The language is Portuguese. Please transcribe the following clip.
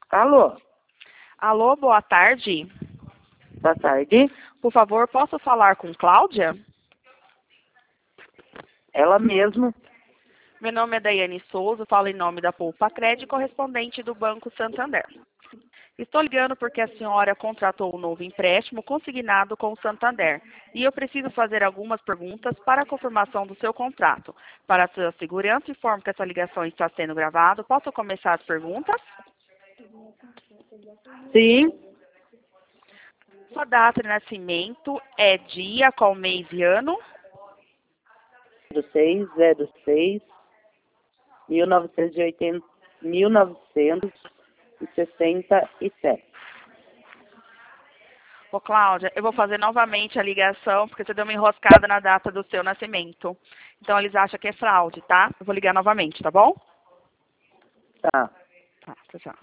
Alô, Alô, boa tarde. boa tarde. Por favor, posso falar com Cláudia? Ela mesmo. Meu nome é Daiane Souza, falo em nome da Poupa Crédito, correspondente do Banco Santander. Estou ligando porque a senhora contratou um novo empréstimo consignado com o Santander e eu preciso fazer algumas perguntas para a confirmação do seu contrato. Para a sua segurança, informo que essa ligação está sendo gravada. Posso começar as perguntas? Sim, Sua data de nascimento é dia, qual mês e ano? do 6/06, 1980, 1967. Ô, Cláudia, eu vou fazer novamente a ligação, porque você deu uma enroscada na data do seu nascimento. Então, eles acham que é fraude, tá? Eu vou ligar novamente, tá bom? Tá. Tá, tchau, tchau.